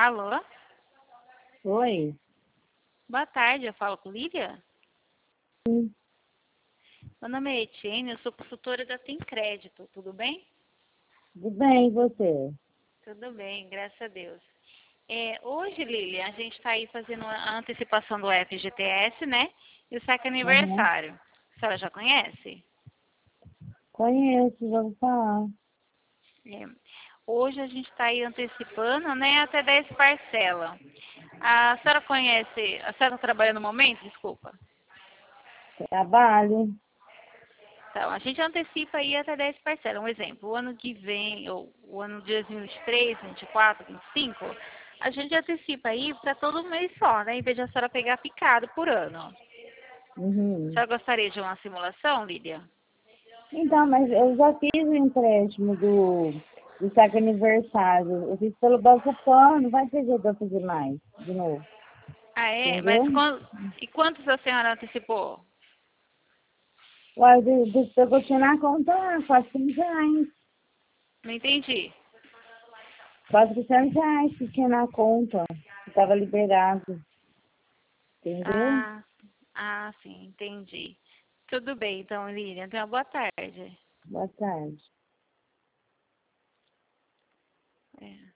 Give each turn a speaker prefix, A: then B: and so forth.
A: Alô?
B: Oi.
A: Boa tarde, eu falo com Lívia?
B: Sim.
A: Meu nome é Etienne, eu sou consultora da Tem Crédito, tudo bem?
B: Tudo bem, e você?
A: Tudo bem, graças a Deus. Hoje, Lívia, a gente está aí fazendo a antecipação do FGTS, né? E o saque
B: Uhum.
A: aniversário. A senhora já conhece?
B: Conheço, já vou falar.
A: É, Hoje a gente está aí antecipando, né? Até 10 parcelas. A senhora conhece... A senhora está trabalhando no momento? Desculpa.
B: Trabalho.
A: Então, a gente antecipa aí até 10 parcelas. Um exemplo, o ano que vem, ou o ano de 2023, 24, 25, a gente antecipa aí para todo mês só, né? Em vez de a senhora pegar picado por ano. A
B: Uhum.
A: senhora gostaria de uma simulação, Lídia?
B: Então, mas eu já fiz o empréstimo do saque aniversário. Eu fiz pelo Banco Pan, não vai ter jeito de eu fazer mais, de novo.
A: Ah, é? Mas
B: Entendeu?
A: e quantos a senhora antecipou?
B: Uai, eu botei na conta lá, R$ 400.
A: Não entendi.
B: R$ 400 que tinha na conta, que estava liberado. Entendeu?
A: Ah, sim, entendi. Tudo bem, então, Lilian. Tenha uma boa tarde.
B: Boa tarde.
A: É.